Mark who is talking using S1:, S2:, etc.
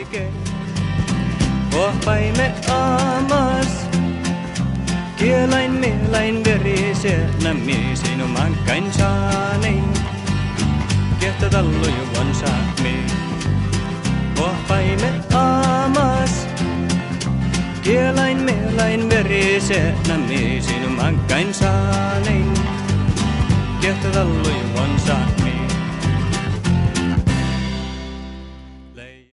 S1: ke. Pohpaimme aamas. Kielain mielain verise, nammi sinun kain saanein. Kehtä talloju on saami. Pohpaimme aamas. Kielain mielain verise, nammi sinun kain saanein. Kehtä talloju on saami.